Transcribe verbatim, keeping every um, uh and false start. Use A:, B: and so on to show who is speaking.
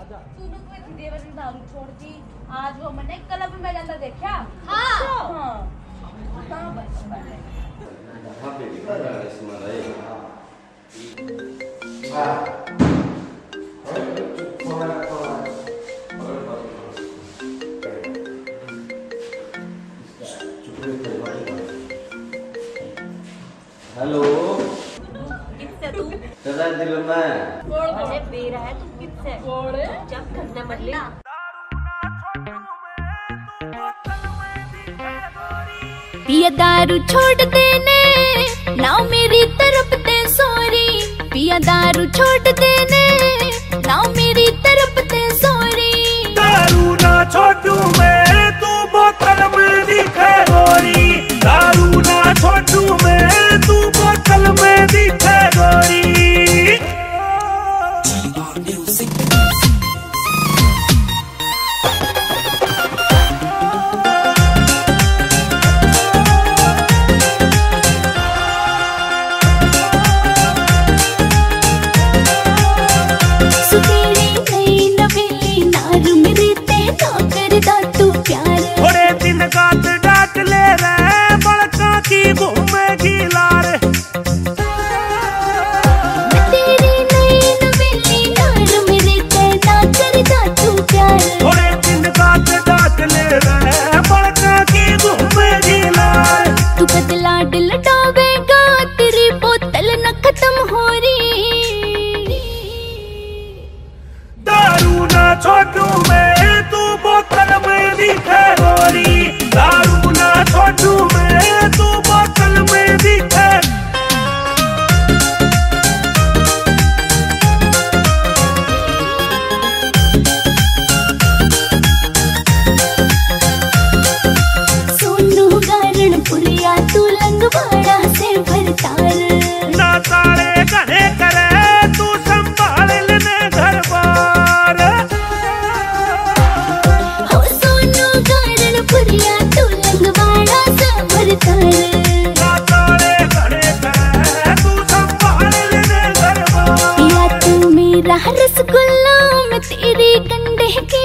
A: सुनो कोई थी देवर ने दारू छोड़ दी आज वो मैंने क्लब में जाता देखा।
B: हाँ
A: हाँ कहाँ बस पड़े
C: वहाँ पे लिखा है इसमें रहेगा। हेलो
B: किससे तू
C: तेरा दिल में
B: अरे बेरा है तू किससे जब धंधा मत ले
D: पिया दारू छोड़ देने ना मेरी तरफ ते सॉरी पिया दारू छोड़ देने ना मेरी तरफ ते सॉरी
E: दारू ना छोड़ू मैं तू बोतल में दिखे गोरी दारू ना छोड़ू मैं तू बोतल में दिखे गोरी थोड़े दिन गात डाट ले रहे बड़का की घूमेगी लार
D: तेरी नई नवेली नार मेरे कहना करदा तू प्यार
E: थोड़े दिन गात डाट ले रहे बड़का की घूमेगी लार
D: तू बदला दिल डावेगा तेरी बोतल न खत्म हो रही
E: दारू ना छोड़ू मैं तू बोतल में दिखे गोरी दारू ना छोड़ू मैं तू बोतल में दिखे
D: सोनू गारण पुरिया तू लंगवाड़ा से भरतार
E: ना तारे घने करे तू संभाल लेने घर बार
D: हो सोनू गारण पुरिया तू लंगवाड़ा से भरतार
E: ना तारे घने करे तू संभाल लेने घर बार
D: या तू मेरा रसगुल्ला मैं तेरे कंधे के